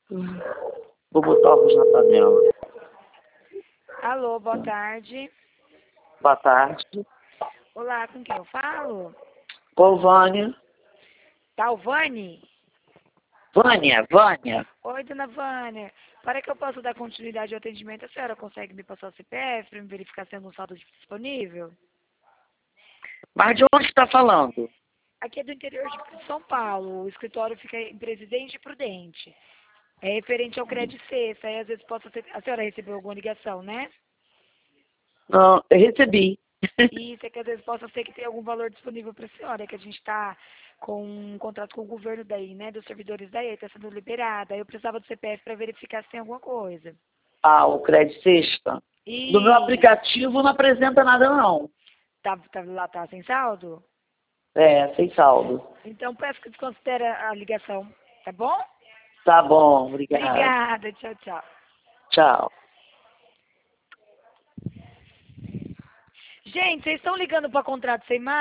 Vou botar óculos na panela. Alô, boa tarde. Boa tarde. Olá, com quem eu falo? Com Vânia. Talvane? Vânia. Oi, dona Vânia. Para que eu possa dar continuidade ao atendimento, a senhora consegue me passar o CPF para me verificar se tem algum saldo disponível? Mas de onde está falando? Aqui é do interior de São Paulo. O escritório fica em Presidente Prudente. É referente ao crédito sexta. Aí às vezes possa ser... A senhora recebeu alguma ligação, né? Não, eu recebi. Isso é que às vezes possa ser que tenha algum valor disponível para a senhora, que a gente está com um contrato com o governo daí, né? Dos servidores daí, está sendo liberada. Aí eu precisava do CPF para verificar se tem alguma coisa. Ah, o crédito sexta. No meu E aplicativo não apresenta nada, não. lá tá sem saldo? É, sem saldo. Então peço que desconsidere a ligação, tá bom? Tá bom, obrigado. Obrigada, tchau, tchau. Tchau. Gente, vocês estão ligando para contrato sem mais?